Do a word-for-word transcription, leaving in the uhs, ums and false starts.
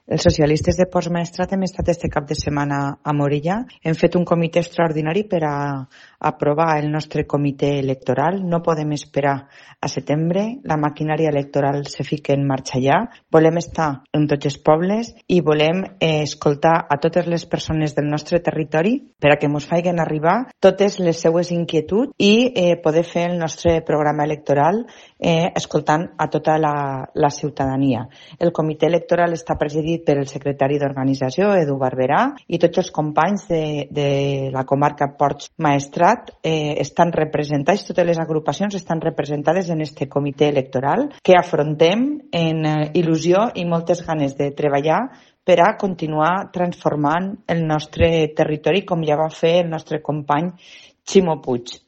Els socialistes de Postmaestrat hem estat este cap de setmana a Morella. Hem fet un comitè extraordinari per a aprovar el nostre comitè electoral. No podem esperar a setembre. La maquinària electoral se fica en marxa ja. Volem estar en tots els pobles i volem eh, escoltar a totes les persones del nostre territori per a que ens facin arribar totes les seues inquietuds i eh, poder fer el nostre programa electoral eh, escoltant a tota la, la ciutadania. El comitè electoral està presidit per el secretari d'organització, Edu Barberà, i tots els companys de, de la comarca Ports Maestrat eh, estan representats, totes les agrupacions estan representades en este comitè electoral que afrontem en eh, il·lusió i moltes ganes de treballar per a continuar transformant el nostre territori com ja va fer el nostre company Ximo Puig.